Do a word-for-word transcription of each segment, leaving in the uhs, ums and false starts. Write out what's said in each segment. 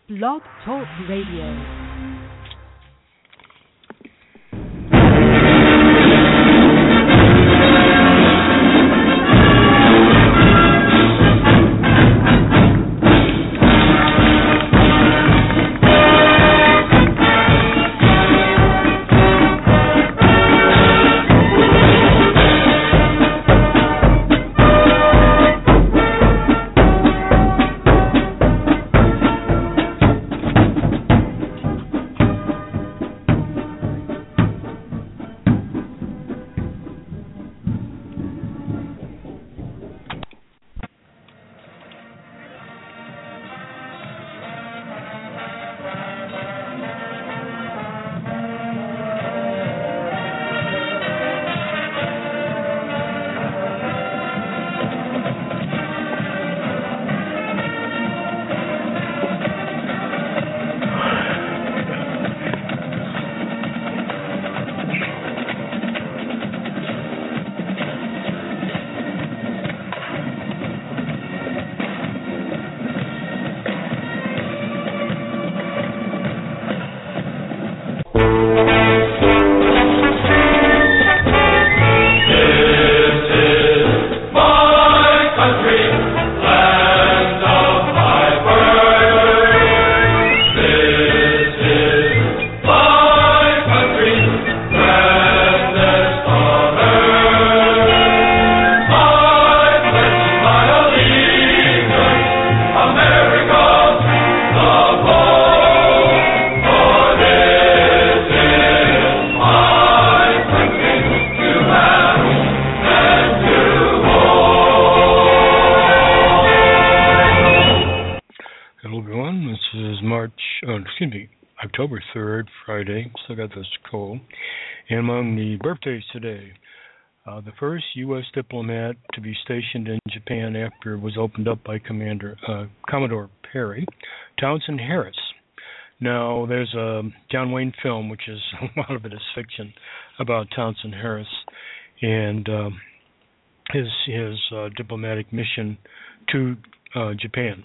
Blog Talk Radio. October third, Friday, still got this cold. And among the birthdays today, uh, the first U S diplomat to be stationed in Japan after it was opened up by Commander uh, Commodore Perry, Townsend Harris. Now, there's a John Wayne film, which is a lot of it is fiction, about Townsend Harris and uh, his his uh, diplomatic mission to uh, Japan.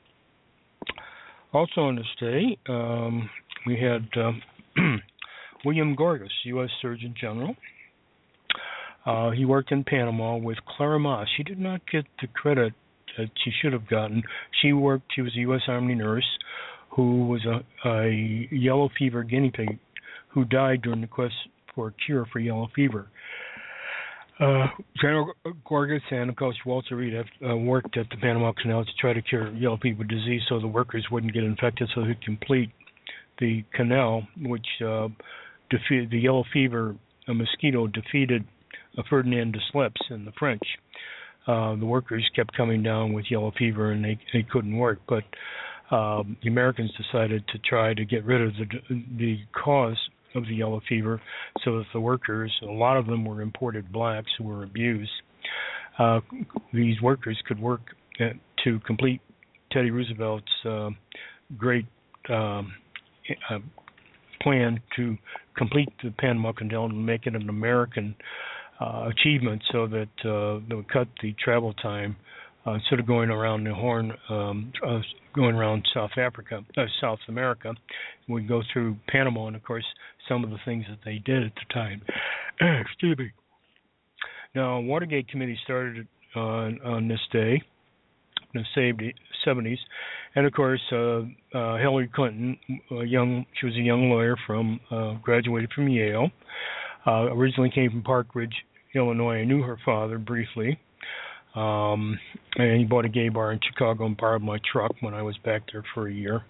Also on this day, um, we had uh, William Gorgas, U S Surgeon General. Uh, he worked in Panama with Clara Moss. She did not get the credit that she should have gotten. She worked. She was a U S Army nurse who was a, a yellow fever guinea pig who died during the quest for a cure for yellow fever. Uh, General Gorgas and, of course, Walter Reed have uh, worked at the Panama Canal to try to cure yellow fever disease so the workers wouldn't get infected so they could complete the canal, which uh, defeated the yellow fever a mosquito defeated uh, Ferdinand de Lesseps in the French. Uh, the workers kept coming down with yellow fever and they, they couldn't work, but uh, the Americans decided to try to get rid of the, the cause of the yellow fever so that the workers, a lot of them were imported blacks who were abused, uh, these workers could work at, to complete Teddy Roosevelt's uh, great um, uh, plan to complete the Panama Canal and make it an American uh, achievement so that uh, they would cut the travel time uh, instead of going around the Horn, um, uh, going around South Africa, uh, South America, would go through Panama, and of course some of the things that they did at the time. Excuse me. Now, Watergate Committee started uh, on this day in the seventies, and of course uh, uh, Hillary Clinton, a young, she was a young lawyer from, uh, graduated from Yale, uh, originally came from Park Ridge, Illinois. I knew her father briefly. Um, and he bought a gay bar in Chicago and borrowed my truck when I was back there for a year.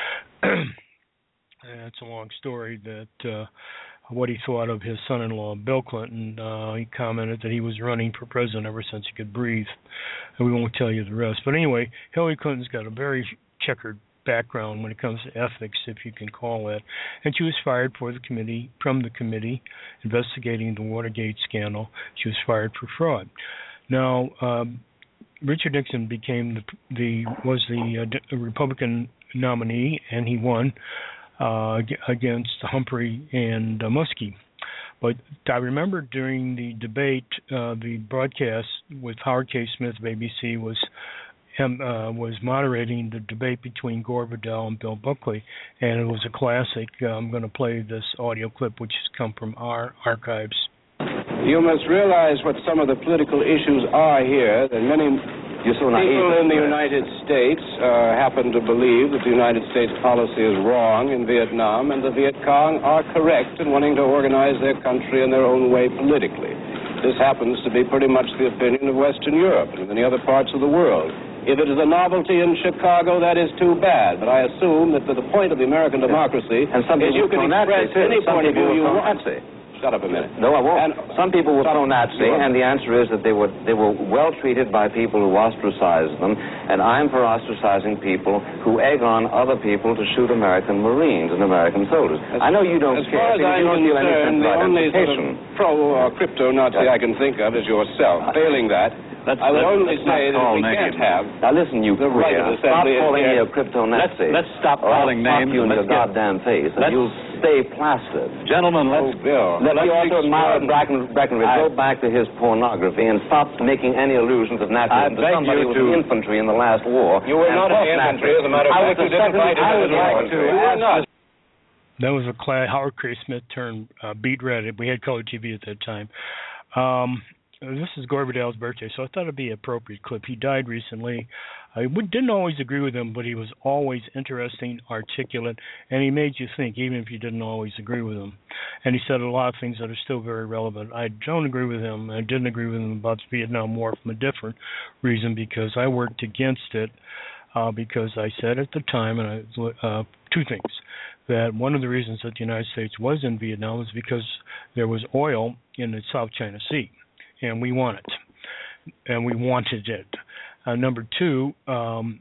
And it's a long story that uh, what he thought of his son-in-law, Bill Clinton. Uh, he commented that he was running for president ever since he could breathe. And we won't tell you the rest. But anyway, Hillary Clinton's got a very checkered background when it comes to ethics, if you can call that. And she was fired for the committee, from the committee investigating the Watergate scandal. She was fired for fraud. Now, um, Richard Nixon became the, the was the uh, Republican nominee, and he won uh, against Humphrey and uh, Muskie. But I remember during the debate, uh, the broadcast with Howard K. Smith of A B C was him uh, was moderating the debate between Gore Vidal and Bill Buckley, and it was a classic. Uh, I'm going to play this audio clip, which has come from our archives. You must realize what some of the political issues are here. That many people in the United States uh, happen to believe that the United States policy is wrong in Vietnam, and the Viet Cong are correct in wanting to organize their country in their own way politically. This happens to be pretty much the opinion of Western Europe and many other parts of the world. If it is a novelty in Chicago, that is too bad. But I assume that the point of the American democracy and some is you can express any point of view you want. Shut up a minute. No, I won't. And some people were pro-Nazi, and the answer is that they were they were well treated by people who ostracized them, and I'm for ostracizing people who egg on other people to shoot American Marines and American soldiers. As, I know you don't as care, far as because you don't feel any sense the of only sort identification. of pro or crypto-Nazi I can think of is yourself. Failing that, Let's, I would let's, only let's say that call we names. can't have Now listen, you the right of queer. Stop assembly is calling me here. a crypto-Nazi. Let's, let's stop or calling I'll names. you in and your let's get- goddamn face, and let's- you'll stay plastered. Gentlemen, Oh, let's... Bill. Let the let's author of Myra explain. Bracken, Breckenridge I- go back to his pornography and stop making any allusions of I Nazism to beg somebody you who was to- in infantry in the last war. You were and not in the fought infantry, Nazis. as a matter of I fact. was You the didn't second- fight in I the would like infantry. to You were ask not. That was a class. Howard Cray Smith turned uh, beat red. We had color T V at that time. Um, this is Gore Vidal's birthday, so I thought it'd be an appropriate clip. He died recently. I would, didn't always agree with him, but he was always interesting, articulate, and he made you think, even if you didn't always agree with him. And he said a lot of things that are still very relevant. I don't agree with him. I didn't agree with him about the Vietnam War from a different reason, because I worked against it, uh, because I said at the time, and I, uh, two things, that one of the reasons that the United States was in Vietnam was because there was oil in the South China Sea, and we want it, and we wanted it. Uh, number two, um,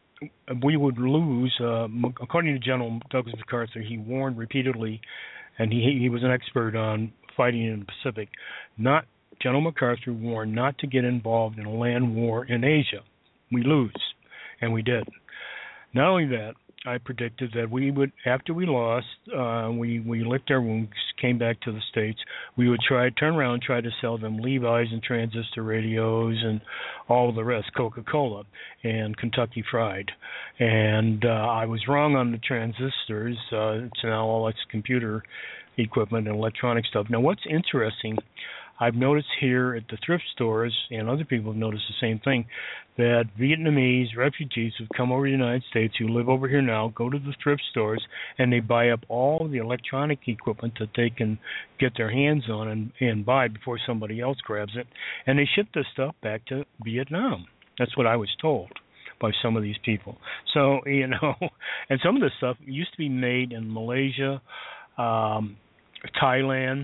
we would lose, uh, according to General Douglas MacArthur, he warned repeatedly, and he he was an expert on fighting in the Pacific, not, General MacArthur warned not to get involved in a land war in Asia. We lose, and we did. Not only that, I predicted that we would, after we lost, uh, we, we licked our wounds, came back to the States, we would try, turn around and try to sell them Levi's and transistor radios and all the rest, Coca-Cola and Kentucky Fried. And uh, I was wrong on the transistors. Uh, it's now all it's computer equipment and electronic stuff. Now, what's interesting, I've noticed here at the thrift stores, and other people have noticed the same thing, that Vietnamese refugees who've come over to the United States, who live over here now, go to the thrift stores, and they buy up all the electronic equipment that they can get their hands on and, and buy before somebody else grabs it, and they ship this stuff back to Vietnam. That's what I was told by some of these people. So, you know, and some of this stuff used to be made in Malaysia, um, Thailand,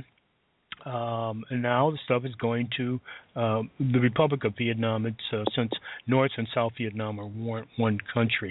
Um, and now the stuff is going to uh, the Republic of Vietnam. It's uh, since North and South Vietnam are one, one country.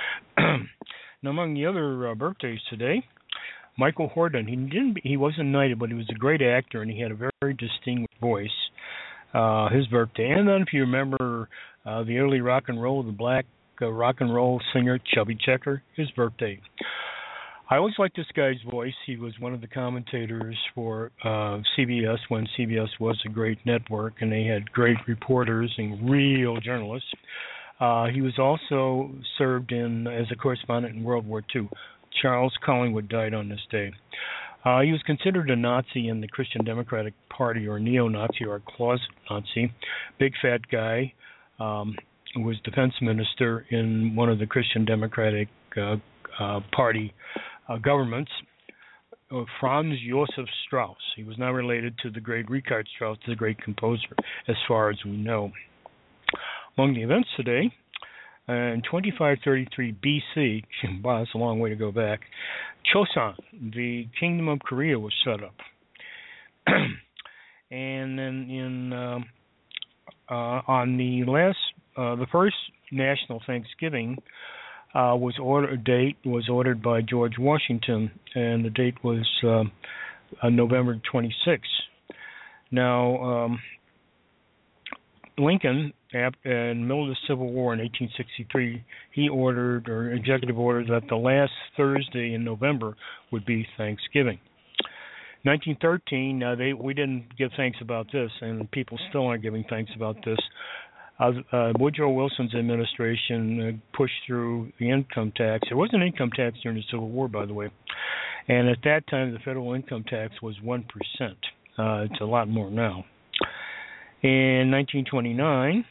Now, among the other uh, birthdays today, Michael Hordern. He didn't. He wasn't knighted, but he was a great actor, and he had a very distinguished voice. Uh, his birthday, and then if you remember uh, the early rock and roll, the black uh, rock and roll singer Chubby Checker, his birthday. I always liked this guy's voice. He was one of the commentators for uh, C B S when C B S was a great network, and they had great reporters and real journalists. Uh, he was also served in as a correspondent in World War Two. Charles Collingwood died on this day. Uh, he was considered a Nazi in the Christian Democratic Party, or neo-Nazi, or closet Nazi. Big fat guy. Um, was defense minister in one of the Christian Democratic uh, uh, Party Uh, governments. Uh, Franz Josef Strauss. He was not related to the great Richard Strauss, the great composer, as far as we know. Among the events today, uh, in twenty-five thirty-three B C, wow, that's a long way to go back, Chosun, the Kingdom of Korea, was set up. And then in uh, uh, on the last, uh, the first National Thanksgiving, Uh, was order date was ordered by George Washington, and the date was uh, uh, November twenty-sixth. Now, um, Lincoln, in the middle of the Civil War in eighteen sixty-three, he ordered, or executive ordered, that the last Thursday in November would be Thanksgiving. nineteen thirteen, now they we didn't give thanks about this, and people still aren't giving thanks about this. uh, uh, Woodrow Wilson's administration uh, pushed through the income tax. There was an income tax during the Civil War, by the way, and at that time the federal income tax was one percent. Uh, it's a lot more now. In nineteen twenty-nine,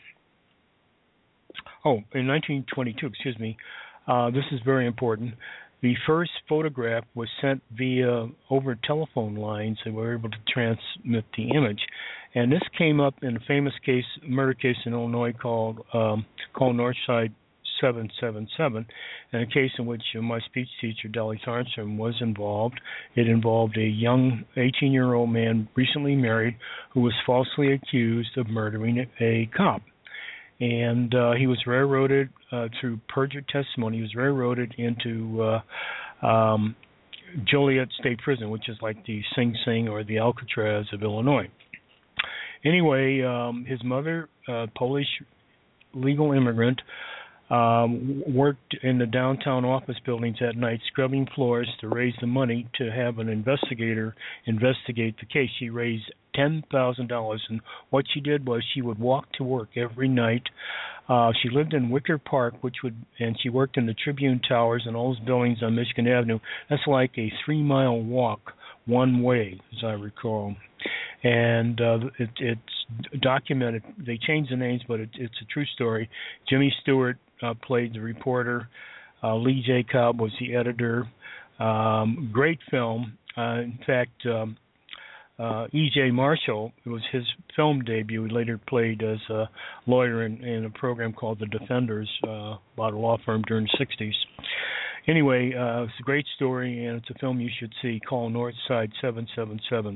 oh, in nineteen twenty-two, excuse me, uh, this is very important. The first photograph was sent via over telephone lines and were able to transmit the image. And this came up in a famous case, murder case in Illinois called um, called Northside seven seven seven, and a case in which uh, my speech teacher, Dolly Thornstrom, was involved. It involved a young eighteen-year-old man recently married who was falsely accused of murdering a cop. And uh, he was railroaded uh, through perjured testimony. He was railroaded into uh, um, Joliet State Prison, which is like the Sing Sing or the Alcatraz of Illinois. Anyway, um, his mother, uh, Polish legal immigrant, um, worked in the downtown office buildings at night, scrubbing floors to raise the money to have an investigator investigate the case. She raised ten thousand dollars, and what she did was she would walk to work every night. Uh, she lived in Wicker Park, which would, and she worked in the Tribune Towers and all those buildings on Michigan Avenue. That's like a three-mile walk one way, as I recall. And uh, it, it's documented. They changed the names, but it, it's a true story. Jimmy Stewart uh, played the reporter. Uh, Lee J. Cobb was the editor. Um, great film. Uh, in fact, um, uh, E J. Marshall, it was his film debut. He later played as a lawyer in, in a program called The Defenders, uh, about a law firm during the sixties. Anyway, uh, it's a great story, and it's a film you should see. Call Northside seven seven seven.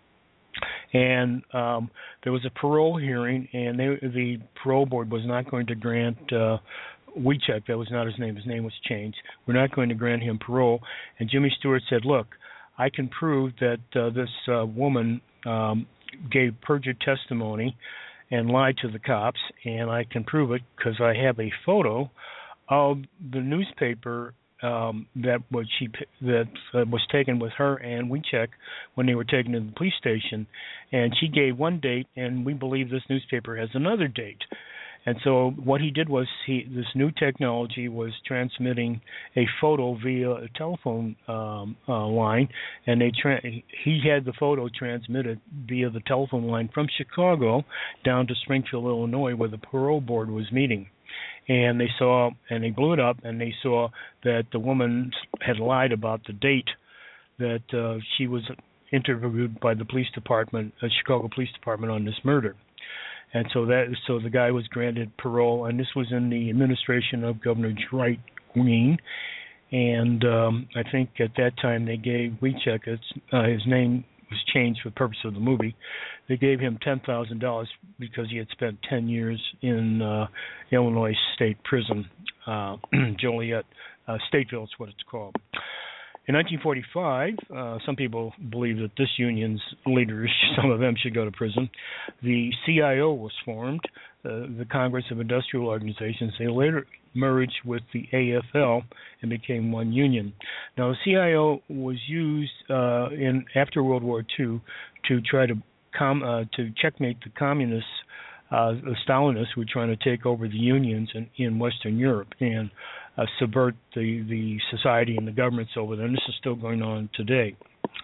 And um, there was a parole hearing, and they, the parole board was not going to grant uh, Wiechek, that was not his name, his name was changed, we're not going to grant him parole. And Jimmy Stewart said, look, I can prove that uh, this uh, woman um, gave perjured testimony and lied to the cops, and I can prove it because I have a photo of the newspaper Um, that was she that uh, was taken with her and Wiechek when they were taken to the police station, and she gave one date, and we believe this newspaper has another date. And so what he did was he this new technology was transmitting a photo via a telephone um, uh, line, and they tra- he had the photo transmitted via the telephone line from Chicago down to Springfield, Illinois, where the parole board was meeting. And they saw, and they blew it up, and they saw that the woman had lied about the date that uh, she was interviewed by the police department, the Chicago Police Department, on this murder. And so that, so the guy was granted parole, and this was in the administration of Governor Dwight Green. And um, I think at that time they gave Wiechek, its, uh, his name was changed for the purpose of the movie. They gave him ten thousand dollars because he had spent ten years in uh, Illinois State Prison, uh, Joliet, uh, Stateville is what it's called. In nineteen forty-five, uh, some people believe that this union's leaders, some of them should go to prison. The C I O was formed, uh, the Congress of Industrial Organizations. They later merged with the A F L and became one union. Now, the C I O was used uh, in after World War Two to try to com- uh, to checkmate the communists, uh, the Stalinists who were trying to take over the unions in, in Western Europe and uh, subvert the, the society and the governments over there. And this is still going on today.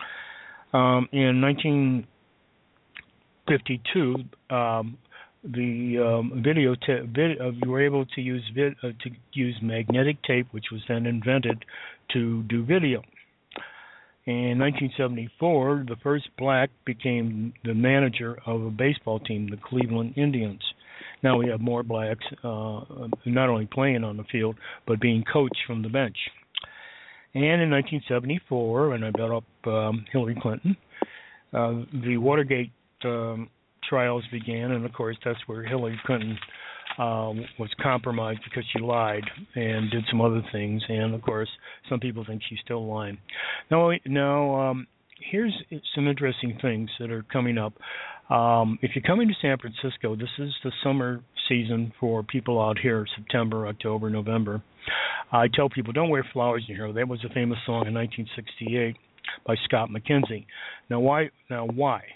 Um, in nineteen fifty-two, um, the um, video ta- vid- uh, you were able to use vid- uh, to use magnetic tape, which was then invented to do video. In nineteen seventy-four, the first black became the manager of a baseball team, the Cleveland Indians. Now we have more blacks uh, not only playing on the field, but being coached from the bench. And in nineteen seventy-four, and I brought up um, Hillary Clinton, uh, the Watergate um, trials began, and of course that's where Hillary Clinton uh, was compromised because she lied and did some other things, and of course some people think she's still lying. Now, now um, here's some interesting things that are coming up. Um, if you're coming to San Francisco, this is the summer season for people out here, September, October, November. I tell people, don't wear flowers in here. That was a famous song in nineteen sixty-eight by Scott McKenzie. Now, why? Now, why?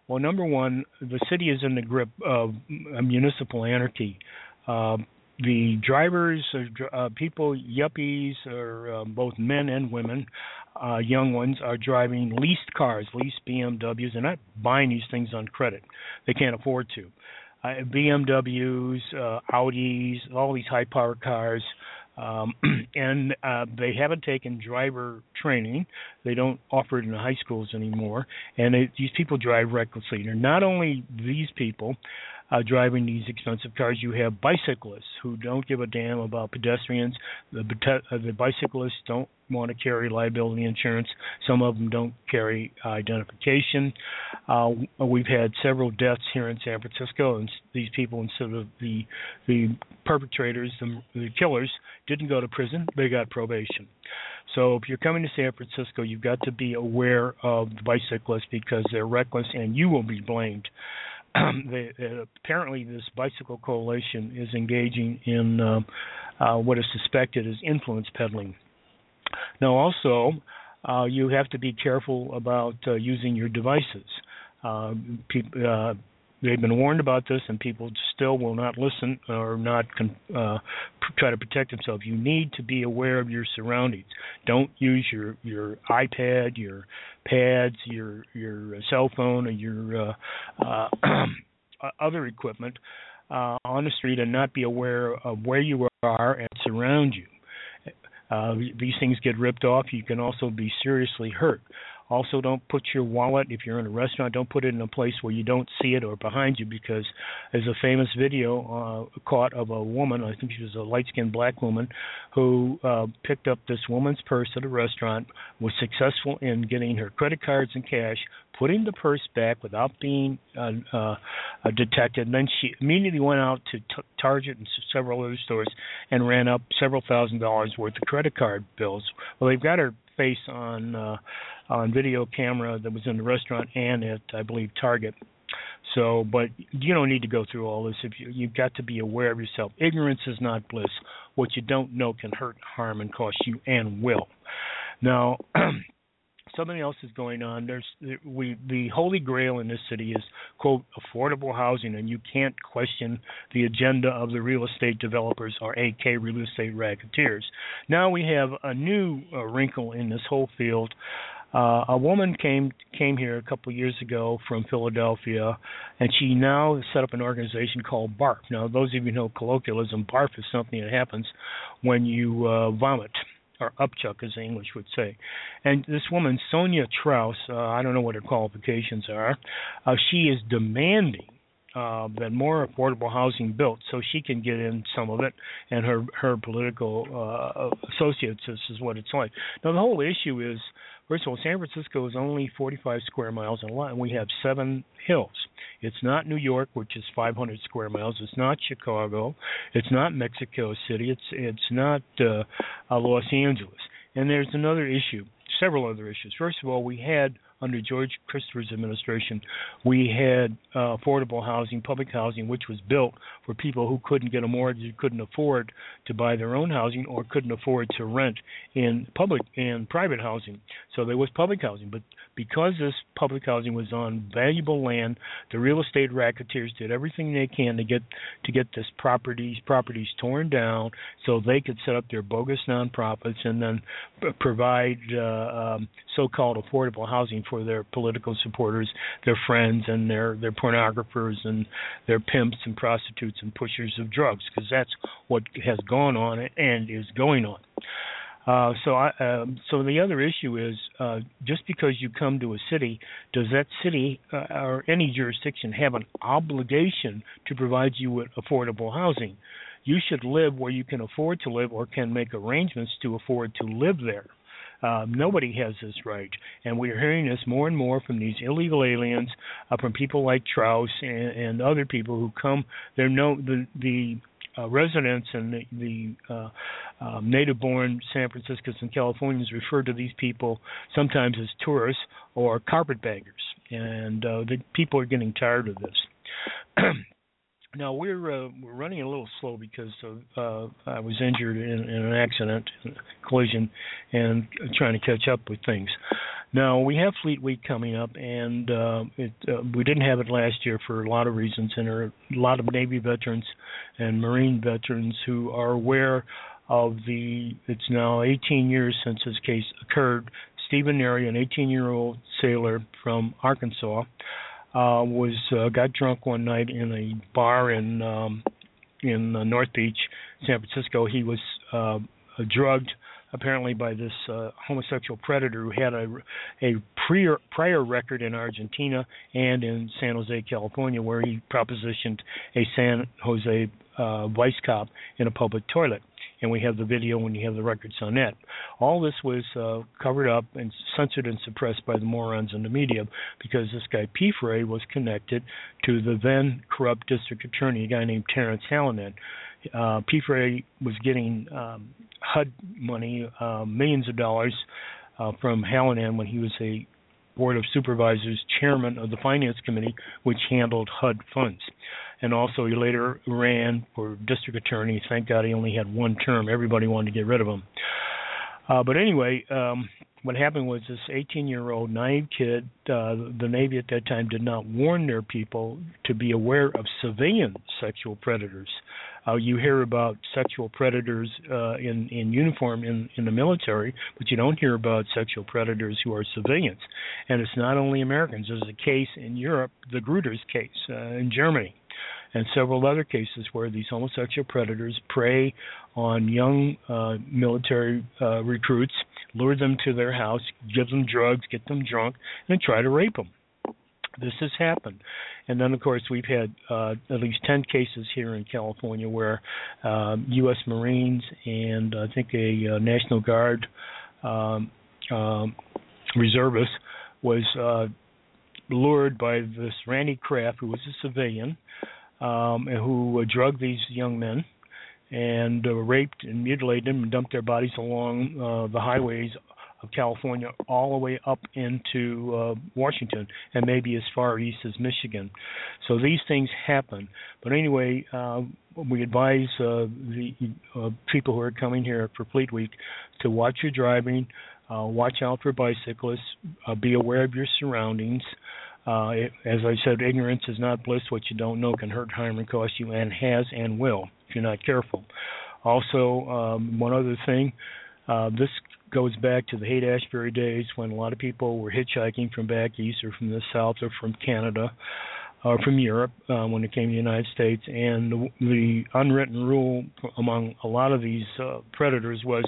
Well, number one, the city is in the grip of uh, municipal anarchy. Uh, the drivers, are, uh, people, yuppies, or uh, both men and women, uh, young ones, are driving leased cars, leased B M Ws. They're not buying these things on credit. They can't afford to. Uh, B M Ws, uh, Audis, all these high-powered cars. Um, and uh, they haven't taken driver training. They don't offer it in the high schools anymore. And they, these people drive recklessly. And not only these people uh, driving these expensive cars, you have bicyclists who don't give a damn about pedestrians. The, uh, the bicyclists don't want to carry liability insurance. Some of them don't carry uh, identification. Uh, we've had several deaths here in San Francisco, and these people, instead of the the perpetrators, the, the killers, didn't go to prison, they got probation. So if you're coming to San Francisco, you've got to be aware of the bicyclists because they're reckless and you will be blamed. they, uh, apparently this bicycle coalition is engaging in uh, uh, what is suspected as influence peddling. Now also, uh, you have to be careful about uh, using your devices. Uh, pe- uh, They've been warned about this, and people still will not listen or not con- uh, pr- try to protect themselves. You need to be aware of your surroundings. Don't use your, your iPad, your pads, your your cell phone, or your uh, uh, other equipment uh, on the street and not be aware of where you are and surround you. Uh, these things get ripped off. You can also be seriously hurt. Also, don't put your wallet, if you're in a restaurant, don't put it in a place where you don't see it or behind you, because there's a famous video uh, caught of a woman, I think she was a light-skinned black woman, who uh, picked up this woman's purse at a restaurant, was successful in getting her credit cards and cash, putting the purse back without being uh, uh, detected, and then she immediately went out to t- Target and several other stores and ran up several thousand dollars worth of credit card bills. Well, they've got her face on uh, on video camera that was in the restaurant and at, I believe, Target. So, but you don't need to go through all this. If you, you've got to be aware of yourself. Ignorance is not bliss. What you don't know can hurt, harm, and cost you, and will. Now, something else is going on. There's we the holy grail in this city is, quote, affordable housing, and you can't question the agenda of the real estate developers, or A K real estate racketeers. Now we have a new uh, wrinkle in this whole field. Uh, a woman came came here a couple of years ago from Philadelphia, and she now set up an organization called BARF. Now, those of you who know colloquialism, BARF is something that happens when you uh, vomit, or upchuck, as the English would say. And this woman, Sonia Traus, uh, I don't know what her qualifications are, uh, she is demanding uh, that more affordable housing built so she can get in some of it, and her, her political uh, associates, this is what it's like. Now, the whole issue is, first of all, San Francisco is only forty-five square miles in lot, and we have seven hills. It's not New York, which is five hundred square miles. It's not Chicago. It's not Mexico City. It's it's not uh, uh, Los Angeles. And there's another issue, several other issues. First of all, we had, under George Christopher's administration, we had uh, affordable housing, public housing, which was built for people who couldn't get a mortgage, couldn't afford to buy their own housing, or couldn't afford to rent in public and private housing. So there was public housing, but because this public housing was on valuable land, the real estate racketeers did everything they can to get to get this properties properties torn down so they could set up their bogus nonprofits and then p- provide uh, um, so-called affordable housing for their political supporters, their friends, and their, their pornographers and their pimps and prostitutes and pushers of drugs, because that's what has gone on and is going on. Uh, so, I, um, so the other issue is, uh, just because you come to a city, does that city uh, or any jurisdiction have an obligation to provide you with affordable housing? You should live where you can afford to live, or can make arrangements to afford to live there. Uh, nobody has this right, and we're hearing this more and more from these illegal aliens, uh, from people like Traus and, and other people who come. They're no the the uh, residents and the, the uh, uh, native-born San Franciscans and Californians refer to these people sometimes as tourists or carpetbaggers, and uh, the people are getting tired of this. Now, we're uh, we're running a little slow because of, uh, I was injured in, in an accident, in a collision, and trying to catch up with things. Now, we have Fleet Week coming up, and uh, it, uh, we didn't have it last year for a lot of reasons, and there are a lot of Navy veterans and Marine veterans who are aware of the, it's now eighteen years since this case occurred. Stephen Neri, an eighteen-year-old sailor from Arkansas, uh, was uh, got drunk one night in a bar in um, in uh, North Beach, San Francisco. He was uh, drugged, apparently, by this uh, homosexual predator who had a, a prior, prior record in Argentina and in San Jose, California, where he propositioned a San Jose uh, vice cop in a public toilet. And we have the video and you have the records on that. All this was uh, covered up and censored and suppressed by the morons in the media because this guy Pfrey was connected to the then corrupt district attorney, a guy named Terrence Hallinan. Uh, Pfrey was getting um, H U D money, uh, millions of dollars uh, from Hallinan when he was a Board of Supervisors chairman of the Finance Committee, which handled H U D funds. And also he later ran for district attorney. Thank God he only had one term. Everybody wanted to get rid of him. Uh, but anyway, um, what happened was this eighteen-year-old naive kid, uh, the Navy at that time did not warn their people to be aware of civilian sexual predators. Uh, you hear about sexual predators uh, in, in uniform in, in the military, but you don't hear about sexual predators who are civilians. And it's not only Americans. There's a case in Europe, the Gruters case uh, in Germany, and several other cases where these homosexual predators prey on young uh, military uh, recruits, lure them to their house, give them drugs, get them drunk, and try to rape them. This has happened. And then, of course, we've had uh, at least ten cases here in California where uh, U S Marines and I think a uh, National Guard um, um, reservist was uh, lured by this Randy Kraft, who was a civilian, um, who uh, drugged these young men and uh, raped and mutilated them and dumped their bodies along uh, the highways of California all the way up into uh, Washington and maybe as far east as Michigan. So these things happen. But anyway, uh, we advise uh, the uh, people who are coming here for Fleet Week to watch your driving, uh, watch out for bicyclists, uh, be aware of your surroundings. Uh, it, as I said, ignorance is not bliss. What you don't know can hurt, harm, and cost you, and has and will if you're not careful. Also, um, one other thing, uh, this goes back to the Haight-Ashbury days when a lot of people were hitchhiking from back east or from the south or from Canada or from Europe uh, when it came to the United States. And the, the unwritten rule among a lot of these uh, predators was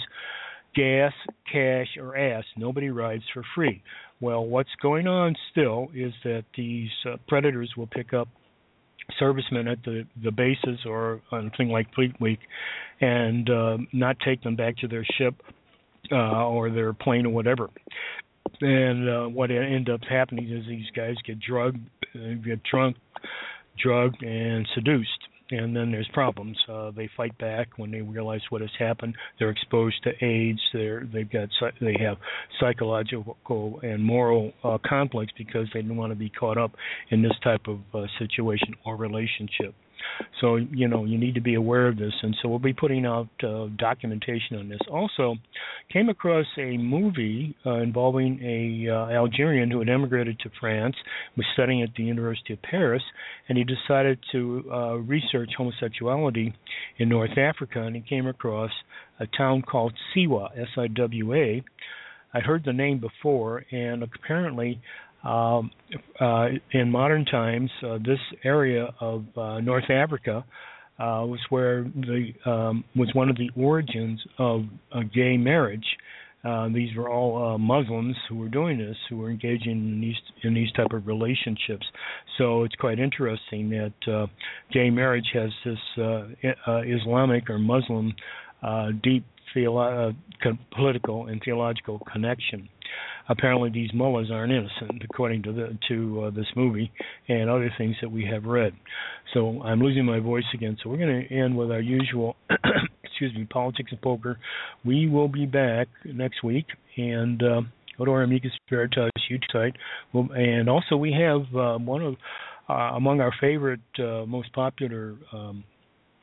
gas, cash, or ass. Nobody rides for free. Well, what's going on still is that these uh, predators will pick up servicemen at the, the bases or on a thing like Fleet Week and uh, not take them back to their ship uh, or their plane or whatever. And uh, what ends up happening is these guys get drugged, uh, get drunk, drugged, and seduced. And then there's problems. Uh, they fight back when they realize what has happened. They're exposed to AIDS. They're, they've got they have psychological and moral uh, conflicts because they don't want to be caught up in this type of uh, situation or relationship. So, you know, you need to be aware of this. And so we'll be putting out uh, documentation on this. Also, came across a movie uh, involving a uh, Algerian who had emigrated to France, was studying at the University of Paris, and he decided to uh, research homosexuality in North Africa, and he came across a town called Siwa, S I W A. I heard the name before, and apparently Um, uh, in modern times, uh, this area of uh, North Africa uh, was where the um, was one of the origins of uh, gay marriage. Uh, these were all uh, Muslims who were doing this, who were engaging in these in these type of relationships. So it's quite interesting that uh, gay marriage has this uh, uh, Islamic or Muslim uh, deep theolo- uh, political and theological connection. Apparently, these mullahs aren't innocent, according to the, to uh, this movie and other things that we have read. So I'm losing my voice again. So we're going to end with our usual, excuse me, politics and poker. We will be back next week, and uh, go to our Amicus Veritas YouTube site. We'll, and also, we have uh, one of uh, among our favorite, uh, most popular um,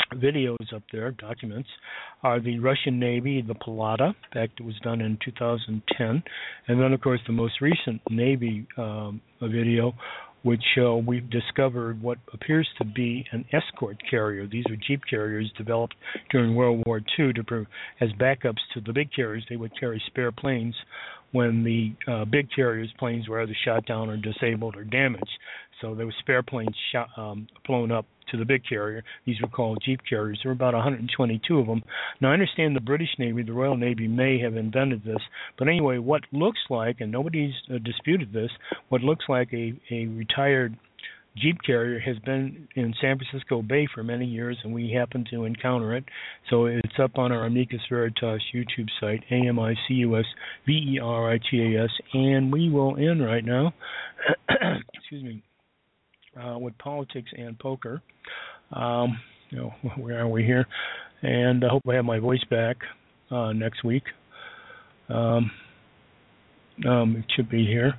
videos up there, documents, are the Russian Navy, the Palata. In fact, it was done in two thousand ten. And then, of course, the most recent Navy um, video, which uh, we've discovered what appears to be an escort carrier. These are jeep carriers developed during World War Two to pro- as backups to the big carriers. They would carry spare planes when the uh, big carriers' planes were either shot down or disabled or damaged. So there were spare planes shot, um, flown up to the big carrier. These were called jeep carriers. There were about one hundred twenty-two of them. Now, I understand the British Navy, the Royal Navy, may have invented this. But anyway, what looks like, and nobody's uh, disputed this, what looks like a, a retired jeep carrier has been in San Francisco Bay for many years, and we happen to encounter it. So it's up on our Amicus Veritas YouTube site, A M I C U S V E R I T A S, and we will end right now, excuse me, uh, with politics and poker. Um, you know, where are we here? And I hope I have my voice back uh, next week. Um, um, it should be here.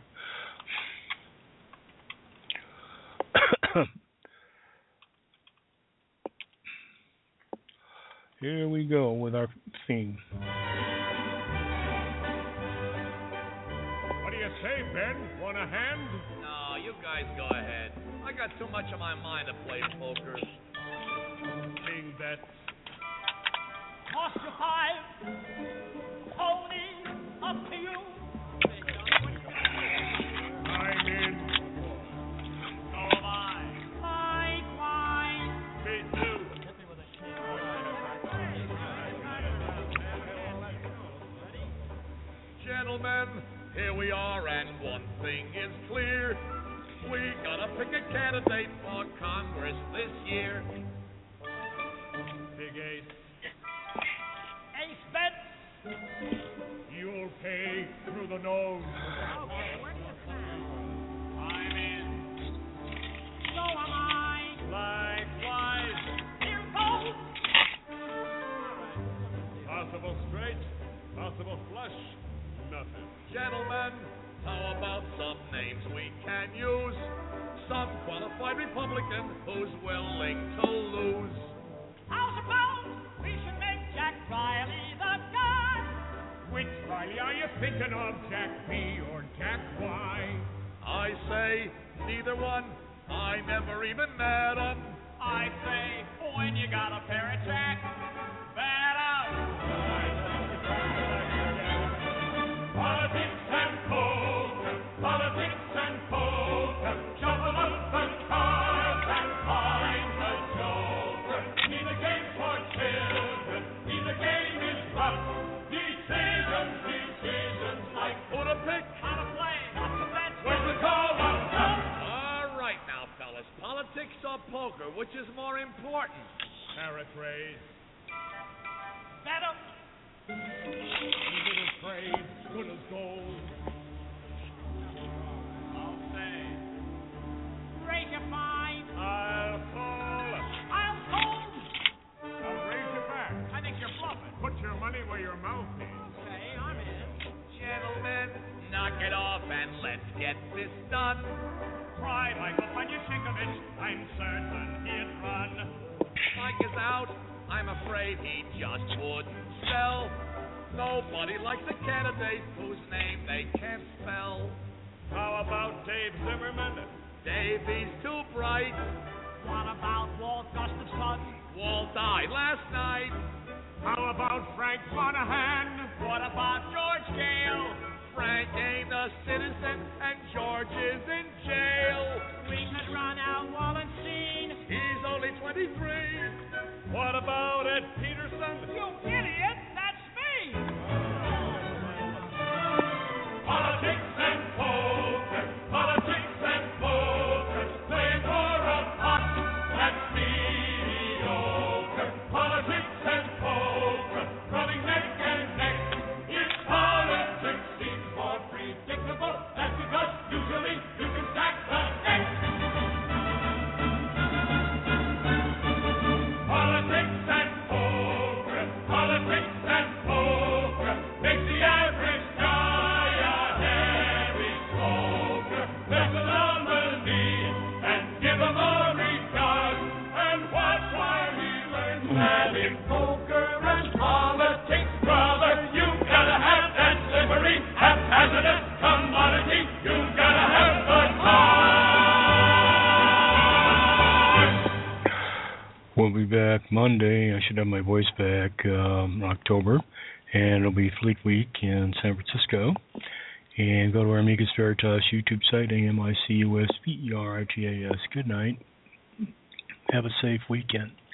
Here we go with our theme. What do you say, Ben? Want a hand? No, you guys go ahead. I got too much on my mind to play poker. King bets. Toss your five. Pony, up to you. I'm in. So am I. Likewise. Me too. Gentlemen, here we are, and one thing is clear. We gotta pick a candidate for Congress this year. Big ace. Ace bets. You'll pay through the nose. I'm in. So am I. Likewise. Here goes. Possible straight. Possible flush. Nothing. Gentlemen, how about some names we can use? Some qualified Republican who's willing to lose. How suppose we should make Jack Riley the guy? Which Riley are you thinking of, Jack B or Jack Y? I say neither one. I never even met 'em. I say, when you got a pair of Jack, bet up. Politics and poker, politics and poker, shuffle up the cards and find the joker. Neither game for children, neither game is rough. Decisions, decisions like Who to pick? How to play, not to bet. when the call of love. All right now, fellas. Politics or poker, which is more important? Paraphrase, Bet 'em. little phrase, good as gold. I'll say. Raise your fine. I'll call, I'll hold. I'll raise your back. I think you're bluffing. Put your money where your mouth is. Okay, I'm in. Gentlemen, knock it off and let's get this done. Try Michael Panyasinkovich, I'm certain he'd run. Mike is out. I'm afraid he just wouldn't sell. Nobody likes a candidate whose name they can't spell. How about Dave Zimmerman? Davey's too bright. What about Walt Gustafson? Walt died last night. How about Frank Monahan? What about George Gale? Frank ain't a citizen and George is in jail. We could run out Wallenstein. He's only twenty-three. What about Ed Peterson? You idiot, that's me. Politics and poker, politics and poker, playing for a pot that's mediocre. Politics and poker, running neck and neck. If politics seems more predictable, that's because usually you can be back Monday. I should have my voice back um, in October, and it'll be Fleet Week in San Francisco. And go to our Amicus Veritas YouTube site, A M I C U S V E R I T A S. Good night. Have a safe weekend.